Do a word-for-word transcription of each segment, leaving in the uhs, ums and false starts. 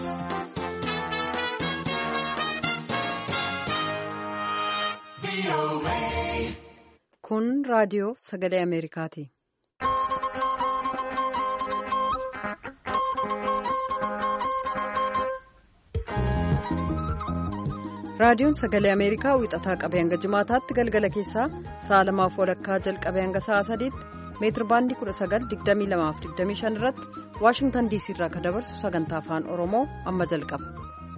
Kun raadiyoo sagalee Ameerikaati. Raadiyoon sagalee Ameerikaa wixataa qabee hanga jimaataatti galgala keessaa sa'a lamaaf walakkaa jalqabee hanga sa'a sadiitti meetir baandii kudha sagal digdamii lamaaf digdamii shan irratti Waashingtan diisii irraa kan dabarsu sagantaa afaan Oromoo amma jalqaba.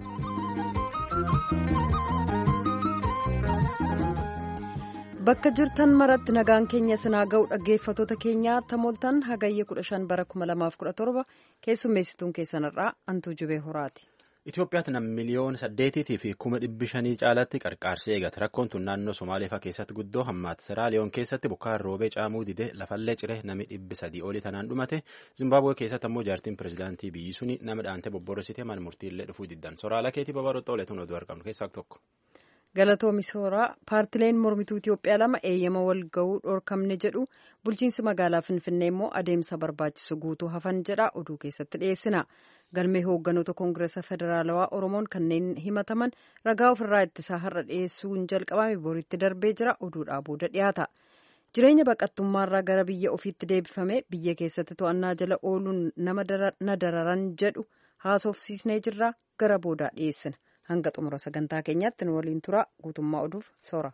Bakka jirtan maratti nagaan keenya sinaa ga'u dhaggeeffatoota keenyaa tamooltan hagayya kudha shan bara kuma lamaaf kudha torba keessummeessituun keessanirraa Antuu Jubee Horaati. Itoophiyaatti nam miliyoona saddeetiitii fi kuma dhibbi shanii caalatti qarqaarsa eegata. Rakkoon tun naannoo Somaaleefaa keessatti guddoo hammaata. Seraaliyoon keessatti bokkaan roobee caamuu didee lafallee ciree nami dhibbi sadii olii tanaan dhumate. Zimbaabuwee keessatti ammoo jaartiin pirezidaantii biyyi suni nama dhaantee bobborositee mana murtiillee dhufuu diddan. Soraala keetii babaroota oleetuun oduu argamnu keessaa tokko. Galatoomi Sooraa paartileen mormituu Itoophiyaa lama eeyyama wal ga'uu dhorkamne jedhu bulchiinsi magaalaa Finfinnee immoo adeemsa barbaachisu guutuu hafan jedha oduu keessatti dhiyeessina. Galmee hoogganoota koongireesa federaalawaa Oromoon kanneen himataman ragaa ofirraa ittisaa har'a dhiyeessuun jalqabame boriitti darbee jira oduudhaa booda dhiyaata. Jireenya baqattummaarraa gara biyya ofiitti deebifame biyya keessatti to'annaa jala ooluun nama na dararan jedhu haasofsiisnee jirra gara boodaa dhiyeessina. Hanga xumura sagantaa keenyaatti nu waliin tura guutummaa oduuf soora.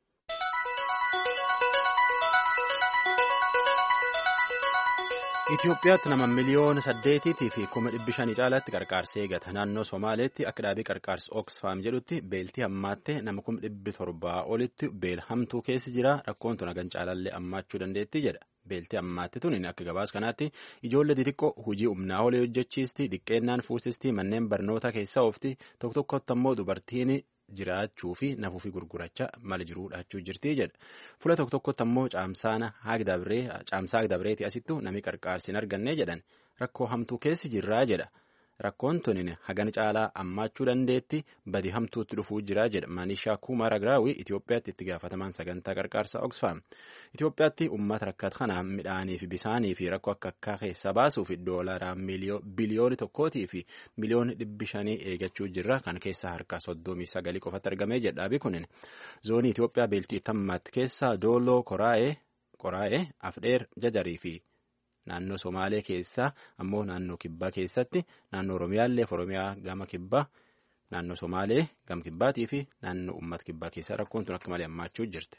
Itoophiyaatti nama miliyoona saddeetiitii fi kuma dhibbi shanii caalaatti qarqaarsa eegata. Naannoo Somaaleetti akka dhaabii qarqaarsa Oxfam jedhutti beeltii hammaattee nama kuma dhibbi torbaa olitti beelhamtuu keessa jira. Rakkoon tun hagan caalallee hammaachuu dandeetti jedha. Beeltii hammaatte tun akka gabaas kanaatti ijoollee xixiqqoo hojii humnaa olee hojjechiisti, diqqeennaan fuusisti, manneen barnoota keessa oofti, tokko tokkotti ammoo dubartiin jiraachuu fi nafuu fi gurgurachaa mala jiruu dhaachuu jirti jedha. Fuula tokko tokkotti ammoo caamsaa agdabreetii asittu nami qarqaarsi hin arganne jedhan rakkoo hamtuu keessi jirraa jedha. Rakkoon tunin hagan caalaa hammaachuu dandeetti badi hamtuutti dhufuu jira jedha Maanishaa Kuumar Agiraawii Itoophiyaatti itti gaafatamaan sagantaa qarqaarsa Oxfam. Itoophiyaatti uummata rakkata kanaan midhaanii fi bisaanii fi rakkoo akka akkaa keessa baasuuf doolaraa biliyooni tokkootii fi miliyooni dhibbi shanii eegachuu jirra kan keessa harka soddomii sagalii qofatti argamee jedhaabi kunin zoonii Itoophiyaa beeltii tammaatti keessa Dooloo Qoraa'ee Afdheer Jajarii fi naannoo Somaalee keessaa ammoo naannoo Kibbaa keessatti naannoo Oromiyaallee Oromiyaa gama Kibbaa naannoo Somaalee gama Kibbaatii fi naannoo uummata Kibbaa keessaa rakkoon tun akka malee hammaachuu jirti.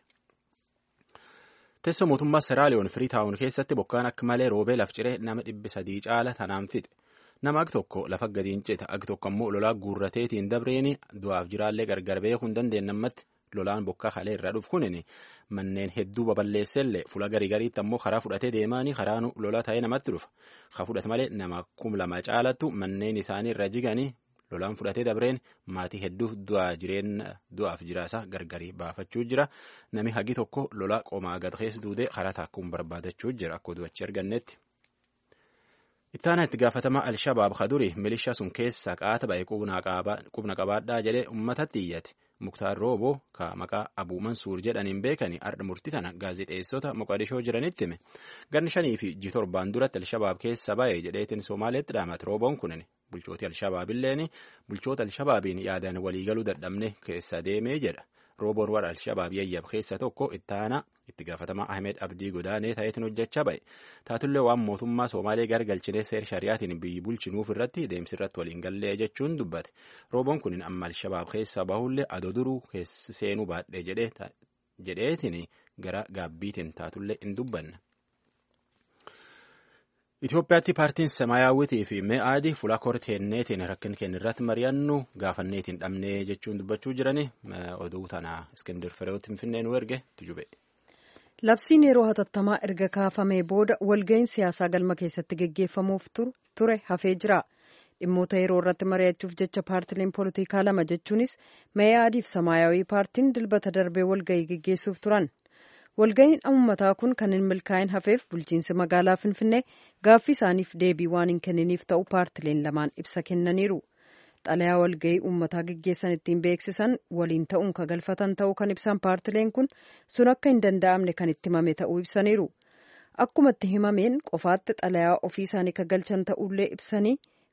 Teessoo mootummaa Seraaliyoon Firiitaawun keessatti bokkaan akka malee roobee laf ciree nama dhibbi sadii caala tanaan fixe. Nama ag tokko lafa gadiin cita ag tokko ammoo lolaa guurrateetiin dabreeni du'aaf jiraallee gargar beekuu hin dandeenyammatti. Lolaan bokkaa halee irraa dhufu kunin manneen hedduu baballeessellee fuula garii gariitti ammoo karaa fudhatee deemaanii karaan lola ta'ee namatti dhufa. Haa fudhate malee nama kum lama caalattu manneen isaanii irra jiganii lolaan fudhatee dabreen maatii hedduu du'aaf jiraasaa gargarii baafachuu jira. Nami hagi tokko lola qomaa gad keessa duudee karaa taakkuun barbaadachuu jira akka oduu achi argannetti. Ittaana itti gaafatamaa Alshabaab Kaduri milishaa sun keessa qaata ba'e qubna qabaadhaa jedhee uummatatti iyyate. Muktaar Rooboo ka maqaa Abuu Mansuur jedhaniin beekanii arda murtii tana gaazexeessota Moqadishoo jiranitti hime. Ganni shanii fi ji torbaan duratti Alshabaab keessa ba'e jedheetiin Somaaleetti dhaamate. Rooboon kunin bulchooti Alshabaabilleen bulchoota Alshabaabiin yaadaan waliigaluu dadhabne keessa deemee jedha. Rooboon warra Alshabaab yayyab keessa tokko ittaana itti gaafatamaa Ahmed Abdii Godaanee ta'eetiin hojjechaa ba'e. Taatullee waan mootummaa Somaalee gargalchinee seer shari'aatiin biyyi bulchinuuf irratti deemsi irratti waliin gallee jechuun dubbate. Rooboon kunin amma Alshabaab keessa bahullee adoo duruu keessa seenuu baadhee jedheetiin gara gaabbiitiin taatullee hin dubbanne. Itoophiyaatti paartiin Samaayyaawwitii fi Me'aadii fuula korteenneetiin rakkin kennirratti mari'annu gaafanneetiin dhabnee jechuun dubbachuu jirani oduu tana Iskindir Fireewotti Finfinnee nu erge tujube. Labsiin yeroo hatattamaa erga kaafamee booda walga'iin siyaasaa galma keessatti geggeeffamuuf ture hafee jira. Dhimmoota yeroo irratti mari'achuuf jecha paartileen poolitikaa lama jechuunis Me'aadii fi Samaayyaawwii paartiin dilbata darbee walga'ii geggeessuuf turan. Walga'iin uummataa kun kan hin milkaa'in hafeef bulchiinsi magaalaa Finfinnee gaaffii isaaniif deebii waan hin kenniniif ta'u paartileen lamaan ibsa kennaniiru. Xalayaa walga'ii uummataa geggeessan ittiin beeksisan waliin ta'uun kan galfatan ta'uu kan ibsan paartileen kun sun akka hin danda'amne kan itti himame ta'uu ibsaniiru. Akkuma itti himameen qofaatti xalayaa ofii isaanii kan galchan ta'ullee ibsanii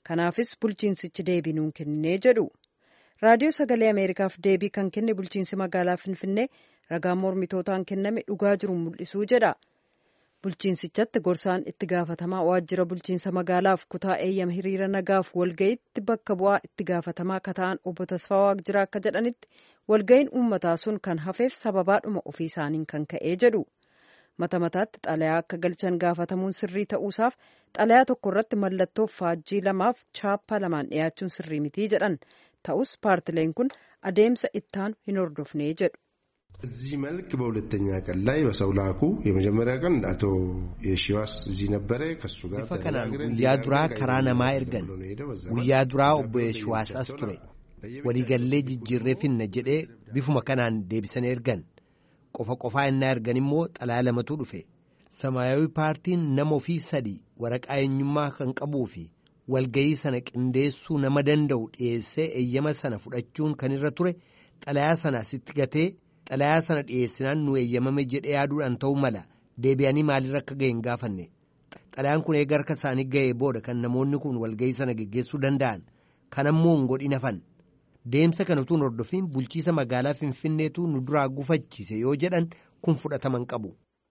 Kanaafis bulchiinsichi deebii nuun kennee jedhu. Raadiyoo Sagalee Ameerikaaf deebii kan kenne bulchiinsi magaalaa Finfinnee ragaa mormitootaan kenname dhugaa jiru mul'isuu jedha. Bulchiinsichatti gorsaan itti gaafatamaa waajjira bulchiinsa magaalaaf kutaa eeyyama hiriira nagaaf walga'iitti bakka bu'aa itti gaafatamaa akka ta'an obbo Tasfaa Waaqjiraa akka jedhanitti walga'iin uummataa sun kan hafeef sababaadhuma ofii isaaniin kan ka'ee jedhu. Mata mataatti xalayaa akka galchan gaafatamuun sirrii ta'uusaaf xalayaa tokko irratti mallattoo faajjii lamaaf chaappaa lamaan dhiyaachuun sirrii mitii jedhan. Ta'us paartileen kun adeemsa ittaan hin hordofnee jedhu. እዚህ መልክ በሁለተኛ ቀን ላይ በሰው ላኩ የመጀመሪያ ቀን አቶ የሺዋስ እዚህ ነበረ ከሱ ጋር ተፈከናን ጉያ ዱራ ከራና ማይርገን ጉያ ዱራ ኦቦ የሺዋስ አስቱሬ ወዲ ገሌ ጅጅሬ ፊን ነጀዴ ቢፉ መከናን ዴብሰን ኤርገን ቆፈ ቆፋ እና ኤርገን ሞ ጠላለመቱ ዱፌ ሰማያዊ ፓርቲን ነሞፊ ሰዲ ወረቃየኝማ ከንቀቡፊ ወልገይ ሰነቅ እንደሱ ነመደንደው ዴሴ እየመ ሰነ ፉዳቹን ከንረ ቱሬ ጠላያ ሰና ሲትገቴ xalayaa sana dhiyeessinaan nu eeyyamame jedhee yaaduudhaan ta'uu mala deebi'anii maalirra akka ga'e hin gaafanne xalayaan kun eega harka isaanii ga'ee booda kan namoonni kun walga'ii sana geggeessuu danda'an kan ammoo hin godhin hafan deemsa kana utuu hin hordofin bulchiisa magaalaa Finfinneetu nu duraa gufachiise yoo jedhan kun fudhataman qabu.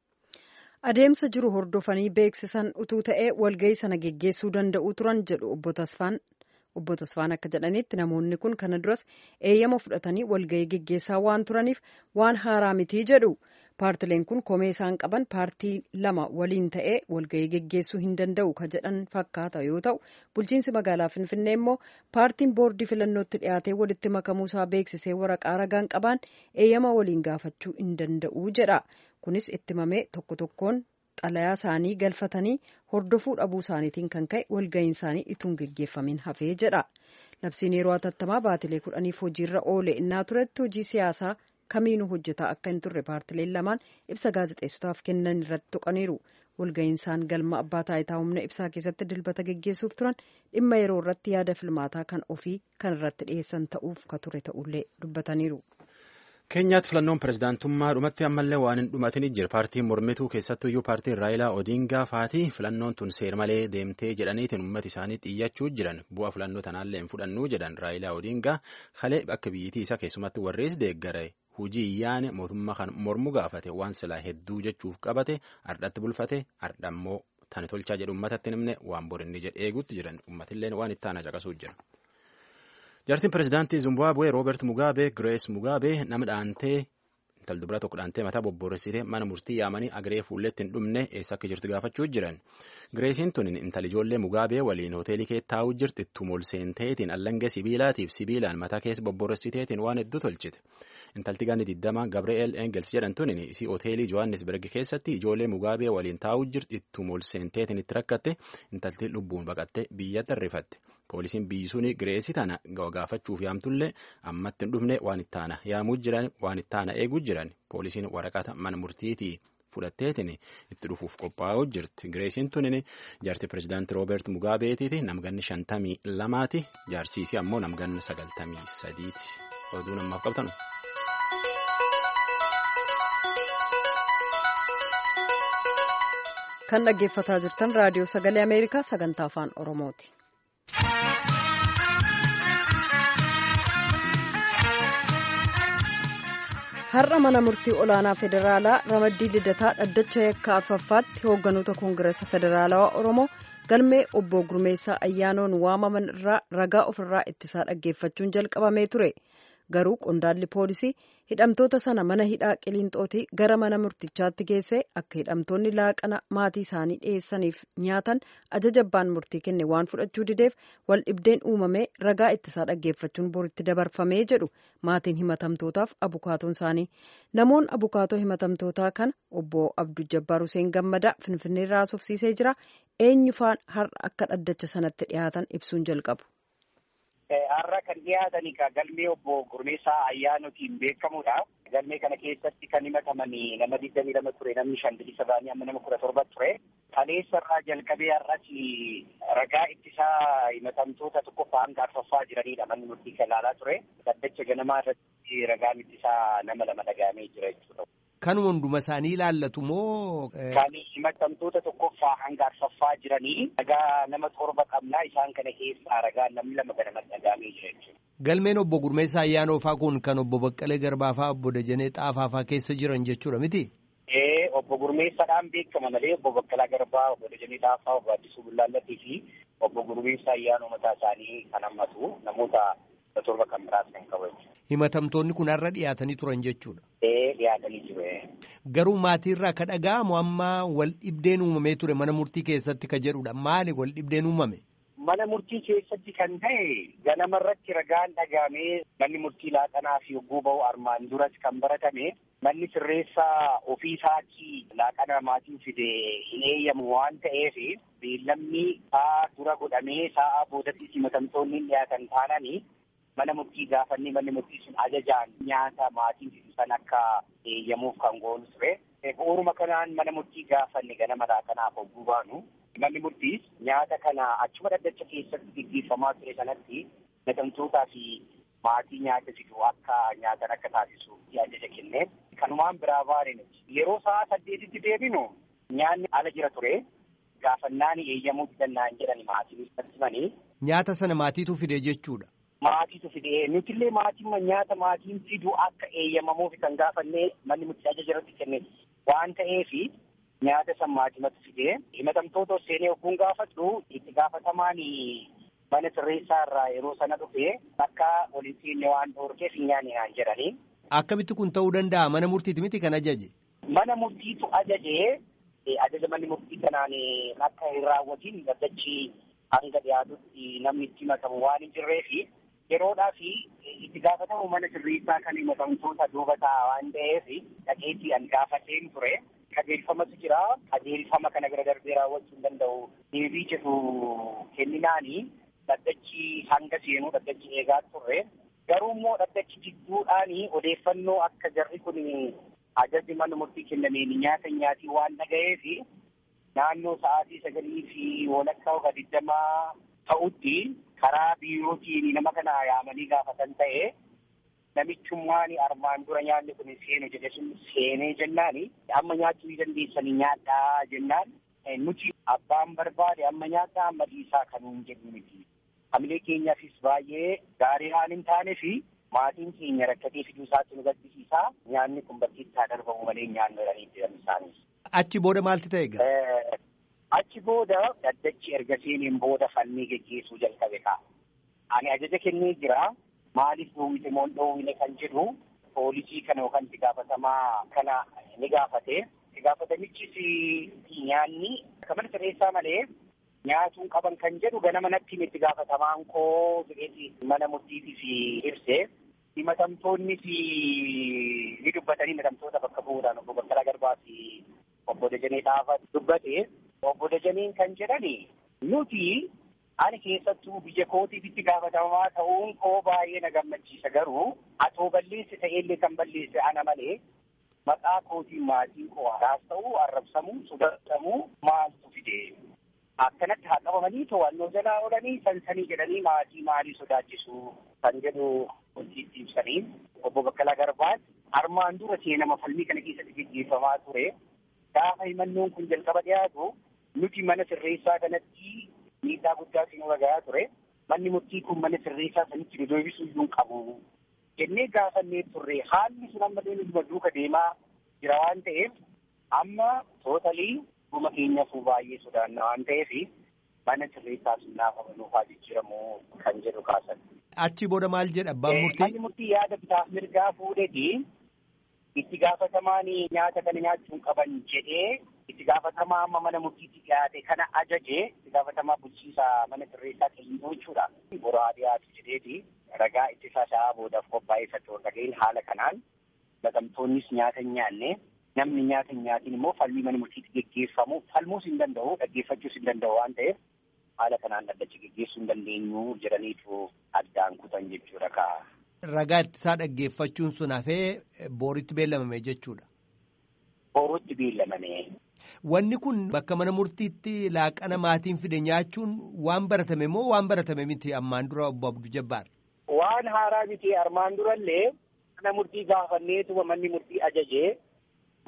Adeemsa jiru hordofanii beeksisan utuu ta'ee walga'ii sana geggeessuu danda'u turan jedhu obbo Tasfaan. Obbo Tasfaan akka jedhanitti namoonni kun kana duras eeyyama fudhatanii walga'ii geggeessaa waan turaniif waan haaraa mitii jedhu. Paartileen kun komee isaan qaban paartii lama waliin ta'ee walga'ii geggeessuu hin danda'u ka jedhan fakkaata yoo ta'u bulchiinsi magaalaa Finfinnee immoo paartiin boordii filannootti dhiyaatee walitti makamuusaa beeksisee waraqaa ragaan qabaan eeyyama waliin gaafachuu hin danda'u jedha. Kunis itti mamee tokko tokkoon xalayaa isaanii galfatanii hordofuu dhabuu isaaniitiin kan ka'e walga'iin isaanii ituun geggeeffamin hafee jedha. Labsiin yeroo hatattamaa baatilee kudhaniif hojiirra oole innaa turetti hojii siyaasaa kamiinuu hojjetaa akka hin turre paartileen lamaan ibsa gaazexeessotaaf kennan irratti tuqaniiru. Walga'iin isaan galma abbaa taayitaa humna ibsaa keessatti dilbata geggeessuuf turan dhimma yeroo irratti yaada filmaataa kan ofii kan irratti dhiyeessan ta'uuf ka ture ta'ullee dubbataniiru. Keenyaatti filannoon pirezidaantummaa dhumatti ammallee waan hin dhumatin jira. Paartiin mormituu keessattuyyuu paartiin Raayilaa Odingaa faatii filannoon tun seer malee deemtee jedhaniitiin uummata isaanii xiyyachuu jiran bu'aa filannoo tanaallee hin fudhannuu jedhan Raayilaa Odingaa kalee akka biyyittii isaa keessumatti warrees deeggare hujii iyyaane mootummaa kan mormu gaafate waan silaa hedduu jechuuf qabate ardhatti bulfate ardhammoo tani tolchaa jedhu uummatatti himne waan borinni jedhe eeguutti jiran uummatillee waan itti aanaa caqasuu jira. Jaartiin pirezidaantii Zimbaabuwee Rooberti Mugaabee Girees Mugaabee nama dhaantee intal dubara tokko dhaantee mataa bobborreessitee mana murtii yaamanii agree fuulletti hin dhumne eessa akka jirtu gaafachuu jiran. Gireesiin tun intal ijoollee Mugaabee waliin hoteelii keessa taa'uu jirti tumol seenteetiin allangee sibiilaatiif sibiilaan mataa keessa bobborreessiteetiin waan hedduu tolchite. Intalti ganni digdama Gabri'eel Engels jedhamtuun isii hoteelii Johannesburg keessatti ijoollee Mugaabee waliin taa'uu jirti tumol seenteetiin itti rakkatte intalti lubbuun baqatte biyya tarrifatte. Poolisiin biyyi suni Gireesii tana gaafachuuf yaamtullee ammatti hin dhufne waan itti aana yaamuu jiran waan itti aana eeguu jiran poolisiin waraqata mana murtiitii fudhatteetiin itti dhufuuf qophaa'uu jirti. Gireesiin tunin jaartii pirezidaantii Rooberti Mugaabeetiiti namganni shantamii lamaati jaarsiisii ammoo namganni sagaltamii sadiiti. Oduu namaaf qabtanu. Kan dhaggeeffataa jirtan raadiyoo sagalee Ameerikaa sagantaa afaan Oromooti. Har'a mana murtii olaanaa federaalaa ramaddii lidataa dhaddacha yakka afuraffaatti hoogganoota koongireesa federaalawaa Oromoo galmee obbo Gurmeessaa Ayyaanoon waamaman irraa ragaa ofirraa ittisaa dhaggeeffachuun jalqabamee ture. Garuu qondaalli poolisii hidhamtoota sana mana hidhaa Qiliinxootii gara mana murtichaatti geessee akka hidhamtoonni laaqana maatii isaanii dhiyeessaniif nyaatan ajaja abbaan murtii kenne waan fudhachuu dideef wal dhibdeen uumamee ragaa ittisaa dhaggeeffachuun boritti dabarfamee jedhu maatiin himatamtootaaf abukaatoon isaanii. Namoonni abukaatoo himatamtootaa kana obbo Abduu Jabbaar Huseen Gammadaa Finfinneerraa haasofsiisee jira. Eenyufaan har'a akka dhaddacha sanatti dhiyaatan ibsuun jalqabu. Har'a kan dhiyaatanii galmee obbo Gurmeessaa Ayyaanootiin beekamudha. Galmee kana keessatti kan himataman nama digdamii lama ture, namni shan bilisa ba'anii amma nama kudha torba ture. Kaleessarraa jalqabee har'as ragaa ittisaa himatamtoota tokkoffaa hanga arfaffaa jiranidha manni murtii kan ilaalaa ture. Dhaddacha ganamaa irratti ragaan ittisaa nama lama dhagahamee jira jechuudha. Kanuma hunduma isaanii ilaallatu moo? Kan himatamtoota tokkoffaa hanga arfaffaa jiranii ragaa nama torba qabnaa isaan kana keessaa ragaa namni lama ganama dhagaamee jira jechuudha. Galmeen obbo Gurmeessaa Ayyaanoofaa kun kan obbo Baqqalee Garbaafaa obbo Dajanee Xaafaafaa keessa jiran jechuudha miti? Ee obbo Gurmeessaadhaan beekama malee obbo Baqqalaa Garbaa obbo Dajanee Xaafaa obbo Addisuu Bullaallattii fi obbo Gurmeessaa Ayyaanoo mataa isaanii kan hammatu namoota torba kan biraas kan qabu. Himatamtoonni kun har'a dhiyaatanii turan jechuudha. Ee dhiyaatanii jiru. Garuu maatiirraa ka dhaga'amu amma wal dhibdeen uumamee ture mana murtii keessatti ka jedhudha. Maali wal dhibdeen uumame? Mana murtii keessatti kan ta'e ganamarratti ragaan dhagaamee manni murtii laaqanaa fi hogguu ba'u armaan duras kan baratame manni sirreessaa ofii isaatii laaqana maatiin fide hin eeyyamu waan ta'eef beellamni sa'a dura godhamee sa'a boodatti himatamtoonni dhiyaatan taananii mana murtii gaafannee manni murtii sun ajajaan nyaata maatiin fidisan akka eeyyamuuf kan goonu ture. Bu'uuruma kanaan mana murtii gaafanne ganama laaqanaaf hogguu baanu. Manni murtiis nyaata kana achuma dhaddacha keessatti gaggeeffamaa ture sanatti himatamtootaa fi maatii nyaata fidu akka nyaatan akka taasisu ajaja kenne. Kanumaan biraa baane nuti yeroo sa'a saddeetitti deebinu nyaanni ala jira ture gaafannaan eeyyamuu danda'an jedhani maatiin himanii. Nyaata sana maatiitu fide jechuudha. Maatiitu fide nutillee maatiin nyaata maatiin fidu akka eeyyamamuuf kan gaafannee manni murtii ajaja irratti kenne waan ta'eefi. Nyaata san maatimatu fidee himatamtoota seenee ogguun gaafatu itti gaafatamaan mana sirreessaa irraa yeroo sana dhufee akka walitti inni waan dhoorkeef hin nyaanne naan jedhanii. Akkamitti kun ta'uu danda'a? Mana murtiiti miti kan ajaje? Mana murtiitu ajajee ajaja manni murtii kanaan akka hin raawwatiin dhaddachi hanga dhiyaatutti namni itti himatamu waan hin jirreefi yeroodhaa fi itti gaafatamu mana sirreessaa kan himatamtoota duuba ta'a waan ta'eef dhaqeetii an gaafateen ture. Qajeelfamatu jira. Qajeelfama kana gara darbee raawwachuu hin danda'u. Deebii jedhu kenninaanii dhaddachi hanga seenuu dhaddachi eegaa turre. Garuu immoo dhaddachi jidduudhaanii odeeffannoo akka jarri kun ajajni mana murtii kennameen nyaata nyaatii waan dhaga'eef naannoo sa'aatii sagalii fi walakkaa oga digdamaa ta'utti karaa biirootiin nama kana yaamanii gaafatan ta'e. Namichummaan armaan dura nyaanni kun seenu jedhe sun seenee jennaani amma nyaachuu dandeessanii nyaadhaa jennaan nuti abbaan barbaade amma nyaadhaa amma dhiisaa kan hin jedhu miti. Hamilee keenyaafis baay'ee gaarii haan hin taane fi maatiin keenya rakkatee fiduu isaatti nu gaddisiisaa nyaanni kun bakkeetti haa darbamu malee nyaannu jedhanii jiran isaanii. Achi booda maalti ta'e egaa? Achi booda dhaddachi erga seeneen booda fannii geggeessuu jalqabe ka'a. Ani ajaja kennee jira. Maaliif dhoowwite moo dhoowwine kan jedhu poolisii kana yookaan itti gaafatamaa kana ni gaafate. Itti gaafatamichis nyaanni akka mana sirreessaa malee nyaatuu qaban kan jedhu ganama natti itti gaafatamaan koo jedheeti mana murtiitiif ibse. Himatamtoonnis ni dubbatanii himatamtoota bakka bu'uudhaan obbo Baqqalaa Garbaa fi obbo Dajanee Xaafaa dubbate. Obbo Dajaneen kan jedhani nuti. Ani keessattuu biyya kootiif itti gaafatamaa ta'uun koo baay'ee na gammachiisa garuu atoo balleesse ta'ellee kan balleesse ana malee maqaa kootiin maatiin koo haraas ta'uu arrabsamuu sodatamuu maaltu fide akkanatti haa qabamanii to'annoo jalaa oolanii sansanii jedhanii maatii maalii sodaachisu kan jedhu hojiitti ibsanii obbo Baqqalaa Garbaan armaan dura seenama falmii kana keessatti gaggeeffamaa ture gaafa himannoon kun jalqaba dhiyaatu nuti mana sirreessaa kanatti. Miidhaa guddaa siin waggaa ture manni murtii kun mana sirreessaa sanitti nu deebisuu iyyuu hin qabu jennee gaafannee turre haalli sun amma deemee duuka deemaa jira waan ta'eef amma tootalii dhuma keenyaaf baay'ee sodaannaa waan ta'eef mana sirreessaa sun naafa nuufaa jijjiiramu kan jedhu kaasan. Achi booda maal jedha abbaan murtii? Manni murtii yaada bitaaf mirgaa fuudhee itti gaafatamaan nyaata kana nyaachuun qaban jedhee. Itti gaafatamaa amma mana murtiitti dhiyaate kana ajaje itti gaafatamaa bulchiisaa mana sirreessaa kennuu jechuudha. Boraa dhiyaatu jedheeti ragaa ittisaa isaa boodaaf qophaa'eeffatu dhaga'een haala kanaan himatamtoonnis nyaata hin nyaanne namni nyaata hin nyaatiin immoo falmii mana murtiitti geggeeffamu falmuus hin danda'u dhaggeeffachuus hin danda'u waan ta'eef haala kanaan dhaddachi geggeessuu hin dandeenyu jedhaniitu addaan kutan jechuudha kaa. Ragaa ittisaa dhaggeeffachuun sun hafee booritti beellamame jechuudha. Booritti beellamame. Wanni kun bakka mana murtiitti laaqana maatiin fide nyaachuun waan baratame moo waan baratame miti ammaan dura obbo Abduu Jabbaar? Waan haaraa miti armaan durallee mana murtii gaafanneetuma manni murtii ajajee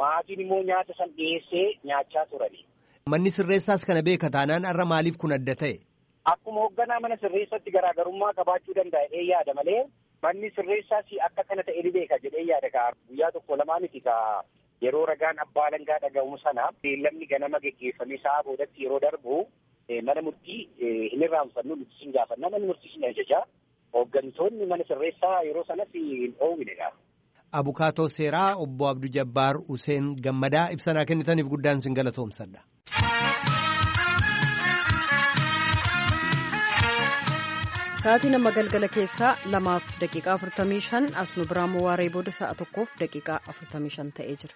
maatiin immoo nyaata san dhiyeessee nyaachaa turani. Manni sirreessaas kana beeka taanaan har'a maaliif kun adda ta'e? Akkuma hoogganaa mana sirreessatti garaagarummaa qabaachuu danda'ee yaada malee manni sirreessaas akka kana ta'e ni beeka jedhee yaada kaa guyyaa tokko lamaaniti kaa yeroo ragaan abbaa alangaa dhaga'umu sana beellamni ganama geggeeffamee sa'a boodatti yeroo darbu mana murtii hin irraanfannu nuti sin gaafanna manni murtii sin ajajaa hooggantoonni mana sirreessaa yeroo sanas hin dhoowwinedha. Abukaatoo seeraa obbo Abduu Jabbaar Huseen Gammadaa ibsanaa kennitaniif guddaan sin galatoomsadha. Sa'aatii nama galgala keessaa lamaaf daqiiqaa afurtamii shan as nu biraa waaree booda sa'a tokkoof daqiiqaa afurtamii shan ta'ee jira.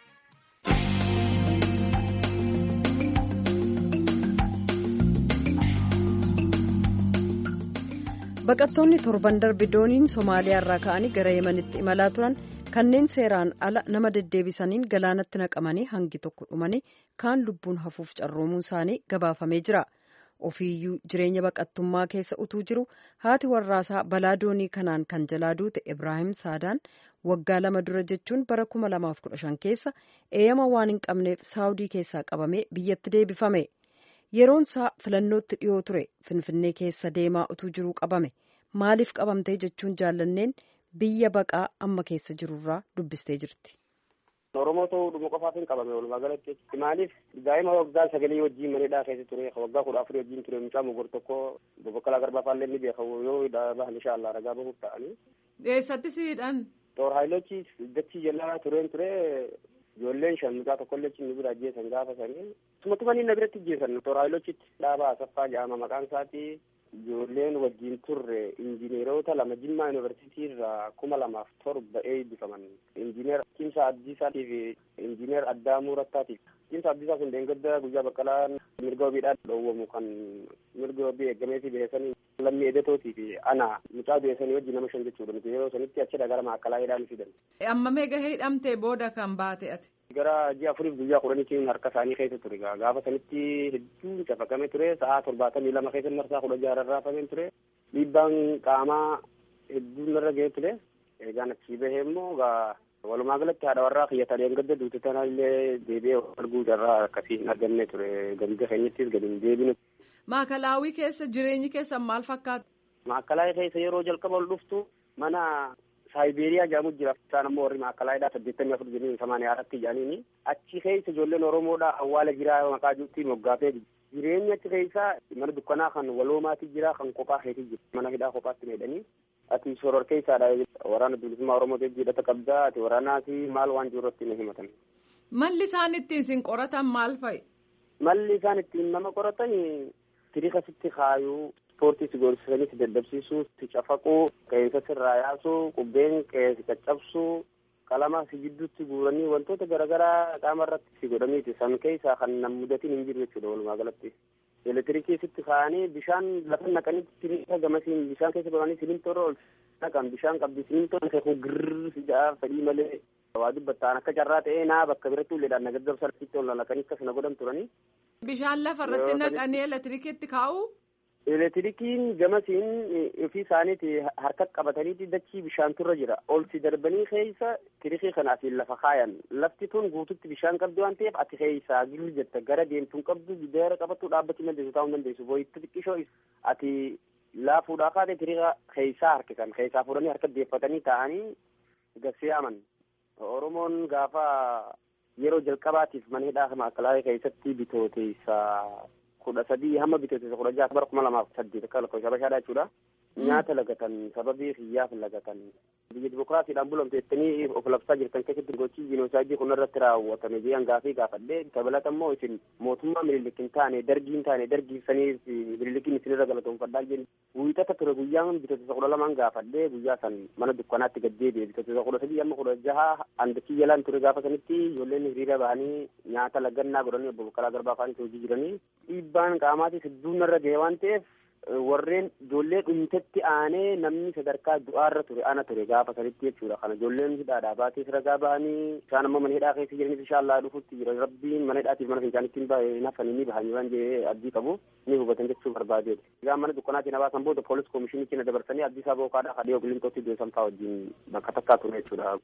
Baqattoonni torban darbe dooniin Somaaliyaa irraa ka'anii gara Yemenitti imalaa turan kanneen seeraan ala nama deddeebisaniin galaanatti naqamanii hangi tokko dhumanii kaan lubbuun hafuuf carroomuun isaanii gabaafamee jira. Ofiiyyuu jireenya baqattummaa keessa utuu jiru haati warraasaa balaa doonii kanaan kan jalaa duute Ibraahim Saadaan waggaa lama dura jechuun bara kuma lamaaf kudha shan keessa eeyyama waan hin qabneef saawudii keessaa qabamee biyyatti deebifame. Yeroon isaa filannootti dhiyoo ture Finfinnee keessa deemaa utuu jiruu qabame maaliif qabamtee jechuun jaallanneen biyya baqaa amma keessa jirurraa dubbistee jirti. Oromoo ta'uu dhuma qofaaf hin qabame walumaa galatti maaliif daa'ima waggaa sagalee wajjin manidhaa keessa ture waggaa kudha afurii wajjin ture mucaa mogor tokko bobbakkalaa garbaaffaallee ni beeka yoo bahan inshaallah ragaa bahuuf ta'anii. Eessatti siidhan? Toor haayilochi dachii jalaa tureen ture ijoolleen shan mucaa tokkollee cimni bira ajjeesan gaafa sanii sumatumanii na biratti ajjeesan toor haayilochitti dhaabaa asaffaa jedhama maqaan isaati. Ijoolleen wajjin turre injineerota lama Jimmaa Yuunivarsiitii irraa kuma lamaaf torba eebbifaman. Injineer Cimsaa Abdiisaatii fi Injineer Addaamuu Rattaatiif. Cimsaa Abdiisaa kun deengadda guyyaa baqqalaan mirga wabiidhaan dhoowwamu kan mirga wabii eeggamee fi beeksanii lammii edetootii fi ana mucaa beeksanii wajjin nama shan jechuudha. Nuti yeroo sanitti achidha gara maakkalaa hidhaan fidan. Amma meeqa hidhamtee booda kan baate ati? Gara ji'a afuriif guyyaa kudhaniitiin harka isaanii keessa ture gaafa sanitti hedduun cafaqamee ture sa'aa torbaatamii lama keessa marsaa kudha jaha rarraafamee ture dhiibbaan qaamaa hedduun irra ga'ee ture eegaan achii bahee immoo walumaa galatti haadha warraa kiyyataleen gadda duute tanaallee deebi'ee arguu carraa akkasii hin arganne ture ganda keenyattis gadi hin deebine. Maakalaawii keessa jireenyi keessan maal fakkaata? Maakalaawii keessa yeroo jalqaba ol dhuftu mana Saayiberiyaa jedhamu jira. Isaan ammoo warri maakalaayidhaa saddeettamii afur jedhanii samaanii haaratti jedhaniini achi keessa ijoolleen Oromoodhaa awwaala jiraa maqaa jirti moggaafee jireenya achi keessa mana dukkanaa kan waloomaati jira kan kophaa keetii jira mana hidhaa kophaatti meedhanii ati soror keessaadha waraana bilisummaa Oromootiif jedhata qabdaa ati waraanaati maal waan jiru irratti na himatan. Malli isaan ittiin sin qoratan maal fa'i? Malli isaan ittiin nama qoratan tiriika sitti kaayuu. Ispoortii si gorsisanii si daddabsiisuu, si cafaquu, qeensa sirraa yaasuu, qubbeen qeensi caccabsuu, qalama si gidduutti guuranii wantoota garaagaraa qaama irratti si godhaniiti. San keessaa kan nam mudatiin hin jiru jechuudha walumaa galatti. Elektiriikii sitti kaa'anii bishaan lafa naqanitti siniinta gamasiin bishaan keessa godhanii siniintoo ol naqan bishaan qabdi siniintoo keekuu girrrr si ja'a fedhii malee waa dubbattaan akka carraa ta'ee naa bakka biratti ulleedhaan na gaggabsa sitti ol naqanii akkas na godhan turanii. Bishaan lafa irratti naqanii elektiriikiitti kaa'u? Elektiriikiin gamasiin ofii isaaniiti harka qabataniiti dachii bishaan turra jira. Ol si darbanii keessa tiriikii kanaatiin lafa kaayan. Lafti tun guututti bishaan qabdu waan ta'eef ati keessaa gilu jetta gara deemtuun qabdu gidaara qabattuu dhaabbachuu dandeessu taa'uu dandeessu. Booyitti xiqqishoo ati laafuudhaa kaate tiriika keessaa harkisan. Keessaa fuudhanii harka deeffatanii taa'anii garsiyaaman. Oromoon gaafa yeroo jalqabaatiif mana hidhaa maakalaawii keessatti bitooteessaa kudha sadii hamma bitootessa kudha jaha bara kuma lamaaf saddeet akka lakkoofsa bashaadhaa jechuudha. Nyaata lagatan sababii hiyyaaf lagatan biyya dimokiraasiidhaan bulamte jettanii of labsaa jirtan keessatti gochii jiinoosaayidii kun irratti raawwatame jedhan gaafii gaafadhee dabalata immoo isin mootummaa Minilik hin taane dargii hin taane dargiifsanii Minilikiin isinirra galatoomfadhaa jenni wiixata ture guyyaan bitootessa kudha lamaan gaafadhee guyyaa san mana dukkanaatti gad deebi'e bitootessa kudha sadii amma kudha jaha andakii jalaan ture gaafa sanitti ijoolleen hiriira bahanii nyaata lagannaa godhanii obbo Baqqalaa Garbaa fa'aanis hojii jiranii dhiibbaan qaamaatis hedduun irra ga'e waan ta'eef warreen ijoollee dhumtetti aanee namni sadarkaa du'aarra ture ana ture gaafa sanitti jechuudha. Kana ijoolleen hidhaadhaa baatees ragaa bahanii isaan ammoo mana hidhaa keessa jiraniif inshaallah dhufutti jira. Rabbiin mana hidhaatiif mana fincaanittiin nafanii ni bahanii waan jedhee abdii qabu ni hubatan jechuu barbaadeedha. Egaa mana dukkanaatiin habaasan booda poolis koomishinii keenya dabarsanii Addis Ababa kadhaa kadhee Ogilintootti deesan fa'aa wajjin bakka takkaa ture jechuudha.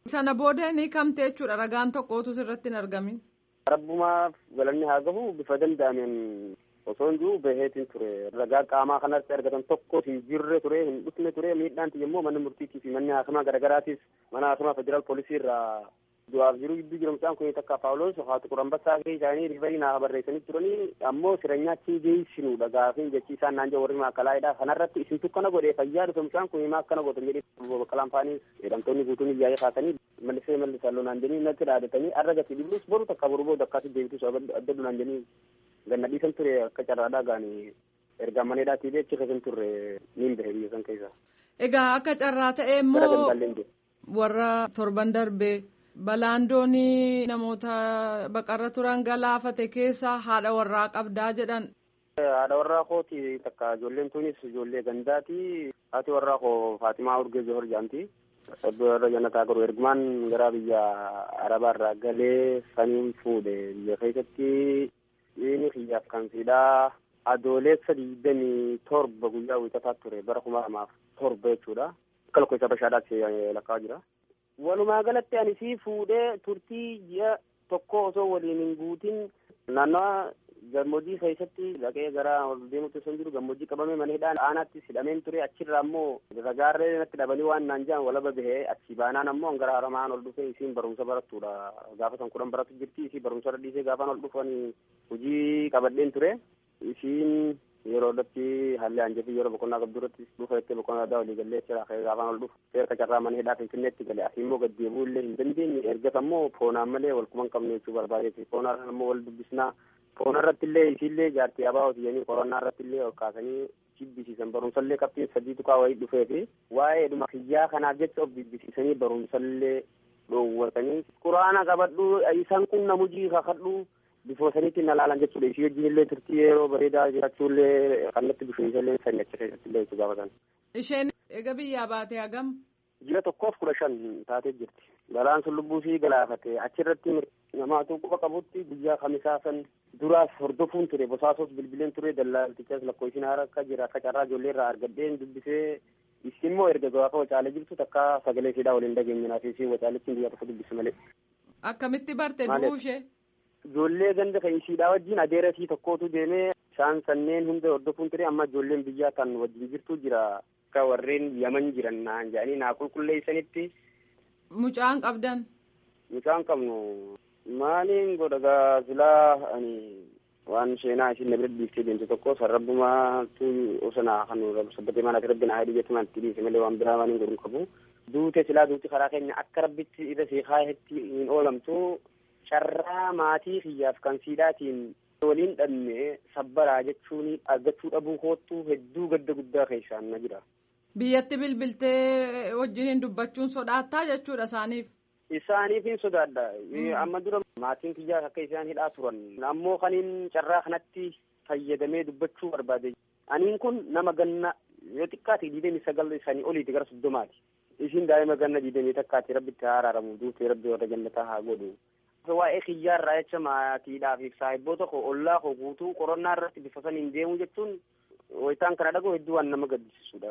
Sana booda ni kamtee jechuudha ragaan tokkootu sirratti hin argamin. Rabbumaaf galanni haa gahu bifa danda'ameen osoo hin jiru baheetiin ture ragaa qaamaa kanatti argatan tokko hin jirre ture hin dhufne ture miidhaan immoo mana murtiitii fi manni haasamaa garaagaraatis mana haasamaa federaal poolisii irraa du'aaf jiru gidduu jiru mucaan kun takka Paawuloos haatu Qurambassaa kee isaanii riifarii naa barreessanii turanii ammoo sireenyaatti geessinu dhagaafin jechi isaan naan jaa warri maakalaa'edha kanarratti isintu kana godhee fayyaa dhufe mucaan kun himaa akkana godhan jedhee baqqalaan faanii jedhamtoonni guutuun iyyaa'ee kaasanii mallisee mallisaa loonaan jennii natti dhaadatanii arra gati dhibuus boru takka boru booda akkaatti deebitus adda dunaan jennii ganna dhiisan ture akka carraadhaa gaanii erga maneedhaatii beechi keessa turre niin bahe biyya san keessa. Egaa akka carraa ta'e immoo warra torban darbee balaan doonii namoota baqarra turan galaafate keessa haadha warraa qabdaa jedhan. Haadha warraa kooti takka ijoolleen tunis ijoollee gandaati haati warraa koo Faatimaa Urgee Johor jaamti. Oddoo irra jannataa garuu ergumaan gara biyya Arabaa irraa galee saniin fuudhe biyya keessatti inni xiyyaaf kan siidhaa adoolessa digdamii torba guyyaa wiixataa ture bara kuma lamaaf torba jechuudha. Akka lakkoofsa bashaadhaatti lakkaa'aa jira. Walumaa galatti ani sii fuudhee turtii ji'a tokko osoo waliin hin guutin naannawa gammoojjii keessatti dhaqee gara ol deemutti osoo hin jiru gammoojjii qabamee mana hidhaan aanaatti hidhameen ture achirraa ammoo ragaarree natti dhabanii waan naan jedhan walaba bahee achi baanaan ammoo gara haramaan ol dhufee isiin barumsa barattuudha gaafa san kudhan baratu jirti isii barumsa irra dhiisee gaafaan ol dhufanii hojii qabadheen ture isiin yeroo dhatti haalli anjafii yeroo boqonnaa qabdu irratti dhufa jettee boqonnaa addaa walii gallee jira gaafaan ol dhufu seerka carraa mana hidhaa finfinneetti gale asii immoo gad deebi'uu illee hin dandeenye ergas ammoo foonaan malee wal quban qabne jechuu barbaadeeti foonaan ammoo wal dubbisnaa foona irratti illee isiillee jaartii abaa hojii qorannaa irratti illee ol kaasanii jibbisiisan barumsallee qabxiin sadii tuqaa wayii dhufee fi waa'ee dhuma xiyyaa kanaaf jecha of jibbisiisanii barumsallee dhoowwatanii quraana qabadhu isaan kun namujii kakadhu bifoosaniitti na laalan jechuudha isii wajjin illee turtii yeroo bareedaa jiraachuullee kannatti bishoonisallee sanii achi keessatti illee itti gaafatan. Isheen egaa biyyaa baatee hagam? Ji'a tokkoof kudha shan taatee jirti. Balaan sun lubbuu sii galaafate achirratti namaatu quba qabutti guyyaa kamisaa san duraas hordofuun ture bosaasos bilbileen ture dallaaltichas lakkoofsiin haara akka jira akka carraa ijoollee irraa argadheen dubbisee isin immoo erga gaafa wacaalee jirtu takka sagalee siidhaa waliin dhageenyinaa fi wacaaletti guyyaa tokko dubbise malee. Akkamitti barte du'uushee? Ijoollee ganda kan isiidhaa wajjin adeera sii tokkootu deemee isaan sanneen hunda hordofuun ture amma ijoolleen biyyaa kan wajjin jirtu jira akka warreen yaman jiran naan jedhanii naa qulqulleessanitti. Mucaan qabdan? Mucaan qabnu maaliin godha gaazilaa ani waan seenaa isin na bira dhiiftee deemte tokko sarrabbumaatu osana kan sabbatee maanaaf rabbi naa hedii jettumaan itti dhiise malee waan biraa waan hin godhu qabu. Duute silaa duuti karaa keenya akka rabbitti irra seeqaa hetti hin oolamtu carraa maatii kiyyaaf kan siidhaatiin waliin dhabne sabbaraa jechuun argachuu dhabuu koottu hedduu gadda guddaa keessaan na jira. Biyyatti bilbiltee wajjin dubbachuun sodaattaa jechuudha isaaniif. Isaaniif hin sodaadha. Amma dura maatiin kiyyaa akka isaan hidhaa turan. Ammoo kaniin carraa kanatti fayyadamee dubbachuu barbaade. Aniin kun nama ganna yoo xiqqaate digdamii sagal isaanii oliiti gara soddomaati. Isin daa'ima ganna digdamii takkaati rabbitti haa araaramu duutee rabbi warra jannataa haa godhu. Waa'ee kiyyaarraa jecha maatiidhaaf saahibboota koo ollaa koo guutuu qorannaa irratti bifa saniin deemu jechuun wayitaan kana dhagoo hedduu waan nama gaddisiisudha.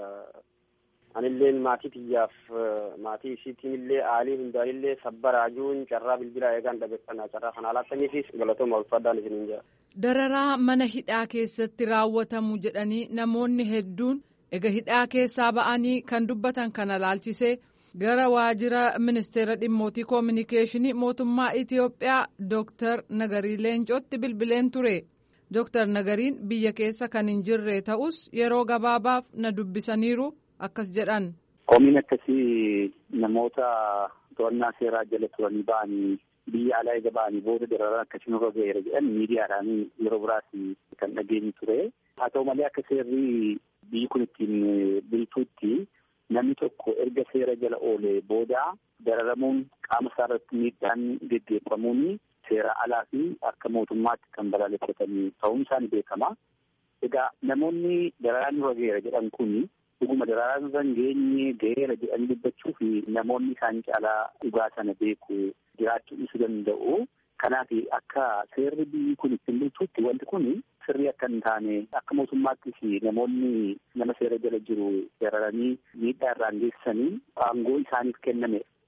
Anillee maatii kiyyaaf maatii isiitiin illee aalii hundaan illee sabbaraajuun carraa bilbilaa eegaan dhabeeffannaa carraa kana laattaniifis galatooma ulfaadhaan isiniin jira. Dararaa mana hidhaa keessatti raawwatamu jedhanii namoonni hedduun ega hidhaa keessaa ba'anii kan dubbatan kana laalchisee gara waajjira ministeera dhimmootii koominikeeshinii mootummaa Itiyoophiyaa Dooktar Nagarii Leencootti bilbileen ture. Dooktar Nagariin biyya keessa kan hin jirre ta'us yeroo gabaabaaf na dubbisaniiru akkas jedhan. Koomiin akkasii namoota to'annaa seeraa jala turanii ba'anii biyya alaa eega ba'anii booda dararaan akkasii nurra ga'eera jedhan miidiyaadhaan yeroo biraas kan dhageenyu ture. Haa ta'u malee akka seerri biyyi kun ittiin bultuutti namni tokko erga seera jala oolee booda dararamuun qaama isaa irratti miidhaan geggeeffamuun seera alaa fi akka mootummaatti kan balaaleffatanii ta'uun isaanii beekama. Egaa namoonni dararaan nurra ga'eera jedhan kun dhuguma dararaan irra geenye ga'eera jedhanii dubbachuu fi namoonni isaan caalaa dhugaa sana beeku jiraachuu dhiisuu danda'u. Kanaaf akka seerri biyyi kun ittiin bultuutti wanti kun sirrii akka hin taane akka mootummaattis namoonni nama seera jala jiru dararanii miidhaa irraan geessanii aangoo isaaniif kenname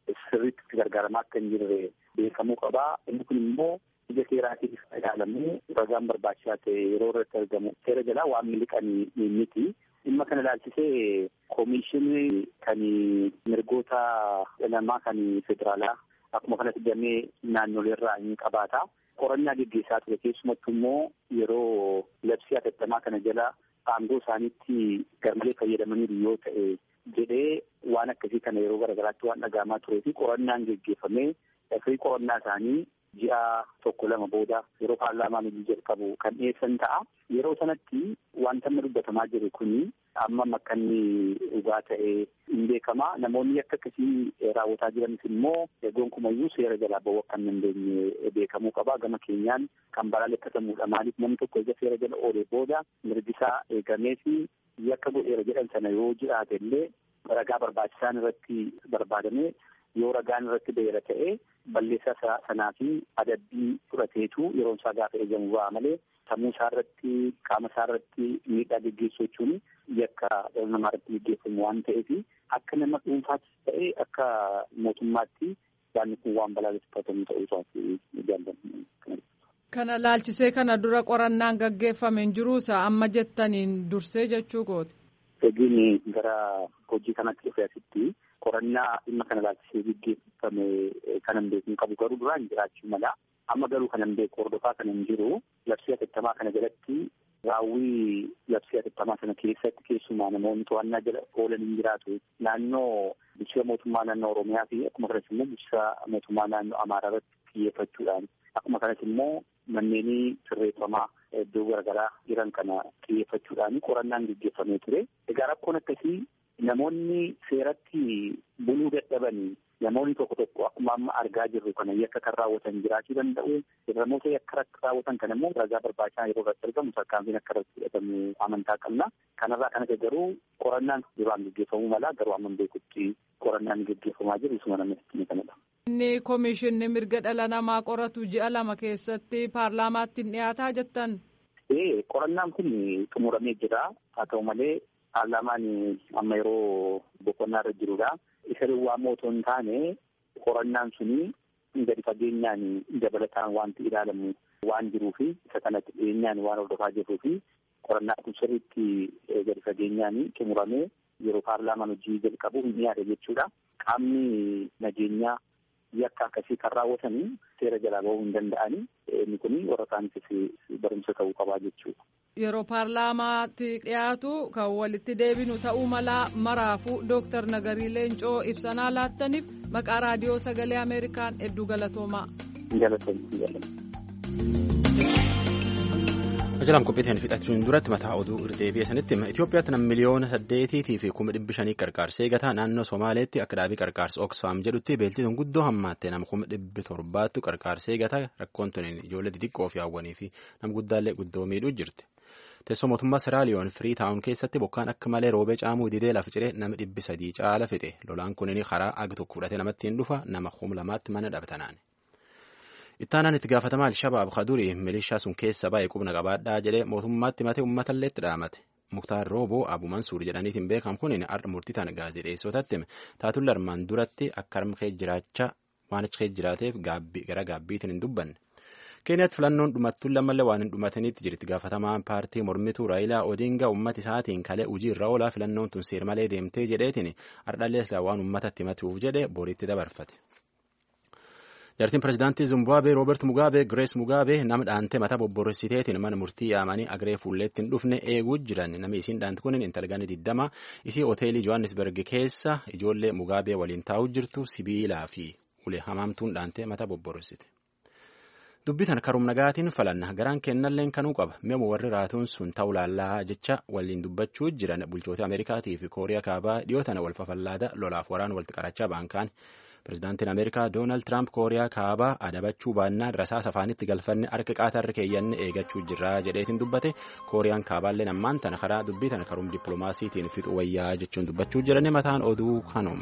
sirriitti gargaaramaa akka hin jirre beekamuu qabaa. Inni kun immoo ija seeraatiif ilaalamuu ragaan barbaachisaa ta'e yeroo irratti argamu seera jalaa waan miliqanii miti. Dhimma kana ilaalchisee koomishinii kan mirgoota namaa kan federaalaa akkuma kanatti damee naannoleerraa hin qabaata. Qorannaa geggeessaa ture keessumattuu immoo yeroo labsii hatattamaa kana jala aangoo isaaniitti garmalee fayyadamanii yoo ta'e jedhee waan akkasii kana yeroo garaagaraatti waan dhagahamaa turee fi qorannaan geggeeffamee firii qorannaa isaanii ji'a tokko lama booda yeroo paarlaamaan hojii jalqabu kan dhiyeessan ta'a. Yeroo sanatti wanta amma dubbatamaa jiru kuni amma akka inni dhugaa ta'ee hin beekama. Namoonni akka akkasii raawwataa jiranis immoo gonkumayyuu seera jalaa ba'uu akka hin dandeenye beekamuu qaba. Gama keenyaan kan balaaleffatamuudha. Maaliif namni tokko ija seera jala oolee booda mirgisaa eegamee fi yakka godheera jedhan sana yoo jiraate illee ragaa barbaachisaan irratti barbaadamee yoo ragaan irratti beera ta'e balleessaa sanaa fi adabbii fudhateetu yeroo isaa gaafa eegamu ba'a malee sammuu isaa irratti qaama isaa irratti miidhaa geggeessuu jechuun yakka dhala namaa irratti geggeeffamu waan ta'eef akka nama dhuunfaattis ta'e akka mootummaatti yaadni kun waan balaaleffatamu ta'uu isaati jaalladha. Kana laalchisee kana dura qorannaan gaggeeffame hin jiruusa amma jettaniin dursee jechuu gooti. Egiin gara hojii kanatti dhufee asitti qorannaa dhimma kana laalchisee gaggeeffame kanan beeku hin qabu garuu duraan jiraachuu mala. Amma garuu kanan beeku hordofaa kan hin jiru labsii hatattamaa kana jalatti raawwii labsii hatattamaa sana keessatti keessumaa namoonni to'annaa jala oolan hin jiraatu. Naannoo bulchiinsa mootummaa naannoo Oromiyaa fi akkuma kanas immoo bulchiinsa mootummaa naannoo Amaaraa irratti xiyyeeffachuudhaan akkuma kanas immoo manneenii sirreeffamaa iddoo garaagaraa jiran kana xiyyeeffachuudhaan qorannaan gaggeeffamee ture. Egaa rakkoon akkasii namoonni seeratti buluu dadhabanii namoonni tokko tokko akkuma amma argaa jirru kana yakka kan raawwatan jiraachuu danda'u. Namoota yakka raawwatan kana immoo ragaa barbaachisaa yeroo irratti argamu tarkaanfiin akka irratti fudhatamu amantaa qabna. Kanarraa kan hafe garuu qorannaan duraan gaggeeffamuu mala garuu amma beekutti qorannaan gaggeeffamaa jiru isuma namatti kanadha. Inni koomishinni mirga dhala namaa qoratu ji'a lama keessatti paarlaamaatti hin dhiyaataa jettan. Ee qorannaan kun xumuramee jira. Haa ta'u malee paarlaamaan amma yeroo boqonnaa irra jirudha. Isa duwwaa mootuu hin taane qorannaan suni gadi fageenyaan dabalataan wanti ilaalamu waan jiruufi isa kanatti dhiyeenyaan waan hordofaa jiruufi qorannaan kun sirriitti gadi fageenyaan xumuramee yeroo paarlaamaan hojii jalqabu hin dhiyaate jechuudha. Qaamni nageenyaa yakka akkasii kan raawwatanii seera jalaa bahuu hin danda'anii inni kun warra isaaniif barumsa ta'uu qabaa jechuudha. Yeroo paarlaamaatti dhiyaatu kan walitti deebinu ta'uu malaa maraafuu Dooktar Nagarii Leencoo ibsanaa laattaniif maqaa raadiyoo sagalee Ameerikaan hedduu galatoomaa. Galatoomaa. Ajalam qophiitiin fixachuun duratti mataa oduu irdeebi'e sanitti Itoophiyaatti nam miliyoona saddeetiitii fi kuma dhibbi shanii qarqaarsee gataa naannoo Somaaleetti akka dhaabii qarqaarsa Oxfam jedhutti beeltituun guddoo hammaatte nama kuma dhibbi torbaattu qarqaarsee gataa rakkoon tuniin ijoollee xixiqqoo fi hawwanii fi nam guddaallee guddoo miidhuu jirti. Teessoo mootummaa Siraaliyoon firii taa'uun keessatti bokkaan akka malee roobee caamuu didee lafa ciree nama dhibbi sadii caala fixe lolaan kunniin karaa agi tokko fudhatee namatti hin dhufa nama kum lamaatti mana dhabtanaan. Ittaanaan itti gaafatamaa Al-Shabaab Kadurii milishaa sun keessa baay'ee qubna qabaadhaa jedhee mootummaatti matee uummatallee itti dhaamate. Muktaar Rooboo Abu Mansuur jedhaniitiin beekamu kun har'a murtii tana gaazexeessotatti taatulla armaan duratti akka harmkee jiraachaa waan achi jiraateef gara gaabbiitiin hin dubbanne. Keenyaatti filannoon dhumattuun lammallee waan hin dhumataniitti jirti gaafatamaan paartii mormituu Raayilaa Odingaa uummata isaatiin kalee hojii irra oolaa filannoon tun seer malee deemtee jedheetiin hardhallee waan uummatatti himatuuf jedhee boriitti dabarfate. Jaartiin pirezidaantii Zimbaabuwee Roobert Mugaabee Girees Mugaabee nama dhaantee mataa bobborositeetiin mana murtii yaamanii agree fuulleetti hin dhufne eeguu jiran namni isiin dhaanti kun intalganii digdama isii hoteelii Johannesburg keessa ijoollee Mugaabee waliin taa'uu jirtu sibiilaa fi ulee hamaamtuun dhaantee mataa bobborosite. Dubbitan karum nagaatiin falanna garaan kennalleen kanuu qaba meemu warri raatuun sun ta'uu laallaa jecha waliin dubbachuu jiran bulchoota Ameerikaatii fi Kooriyaa kaabaa dhiyootana wal fafallaada lolaaf waraan walitti qarachaa baankaan. Pirezidaantiin Ameerikaa Doonaald Tiraamp Kooriyaa kaabaa adabachuu baannaan rasaasa afaanitti galfanne harka qaatarra keeyyanne eegachuu jirra jedheetiin dubbate Kooriyaan kaabaallee ammaan tana karaa dubbii tana karum dippiloomaasiitiin fixuu wayyaa jechuun dubbachuu jiran mataan oduu kanuma.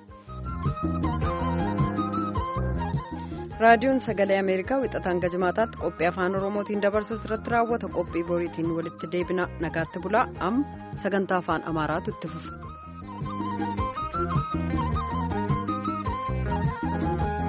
Raadiyoon Sagalee Ameerikaa wixataan gajimaataatti qophii afaan Oromootiin dabarsus irratti raawwata qophii boriitiin walitti deebina nagaatti bulaa am sagantaa afaan Amaaraatu itti fufa. jedha.